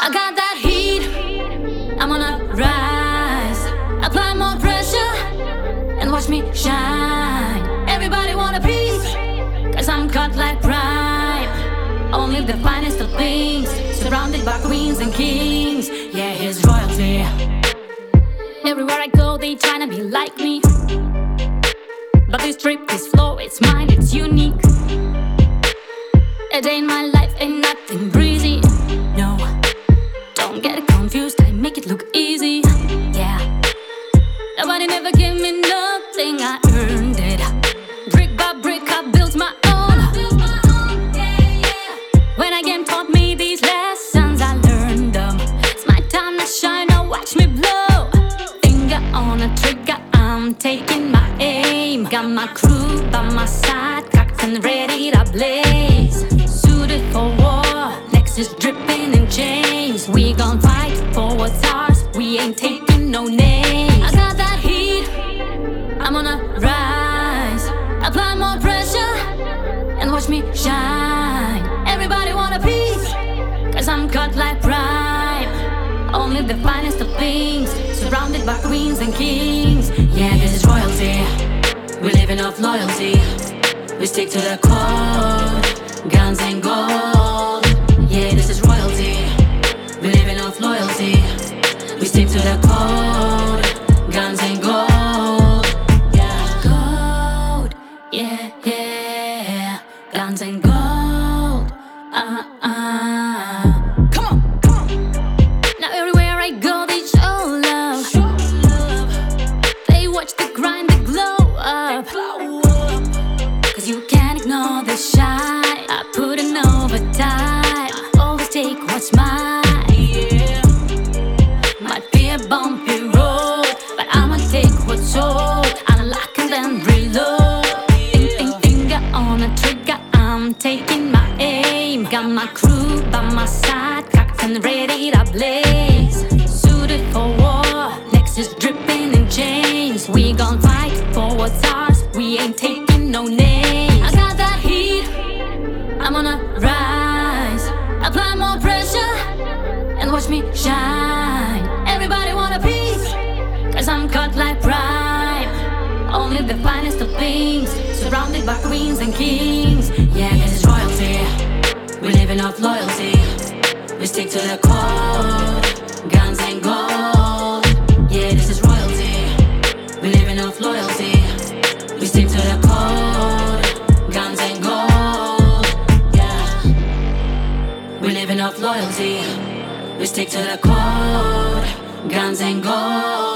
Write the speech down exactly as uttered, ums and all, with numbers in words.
I got that heat, I'm on a rise. Apply more pressure and watch me shine. Everybody want a piece, cause I'm cut like prime. Only the finest of things, surrounded by queens and kings. Yeah, here's royalty. Everywhere I go, they tryna be like me. But this trip, this flow, it's mine, it's unique. A day in my life ain't nothing breezy. No, don't get confused, I make it look easy. Yeah, nobody never gave me nothing, I earned it. Brick by brick, I built my own. When I game taught me these lessons, I learned them. It's my time to shine, now watch me blow. Finger on a trigger, I'm taking my aim. Got my crew by my side, cocked and ready to blaze. Suited for war, next is dripping in chains. We gon' fight for what's ours, we ain't taking no names. I got that heat, I'm on a rise. Apply more pressure and watch me shine. Everybody want a piece, cause I'm cut like prime. Only the finest of things, surrounded by queens and kings. Yeah, this is royalty, we're living off loyalty. We stick to the code, guns and gold. Yeah, this is royalty, we're living off loyalty. We stick to the code, guns and gold. Yeah, gold, yeah, yeah. Guns and gold, uh, uh. Come on, come on. Now everywhere I go, they show love. They watch the grind, they glow up. Cause you can't ignore the shine. I put in overtime, always take what's mine. Yeah. Might be a bumpy road, but I'ma take what's sold. Unlock and then reload. Think, think, finger on a trigger, I'm taking my aim. Got my crew by my side, cocked and ready to blaze. Suited for war, next is dripping in chains. We gon' fight for what's ours, we ain't taking no names. I got that heat, I'm on a rise. Apply more pressure and watch me shine. Everybody want a piece, cause I'm cut like prime. Only the finest of things, surrounded by queens and kings. Yeah, this is royalty, we're living off loyalty. We stick to the code, guns and gold. Yeah, this is royalty, we're living off loyalty. We stick to the code, guns and gold. Yeah, we're living off loyalty. We stick to the code, guns and gold.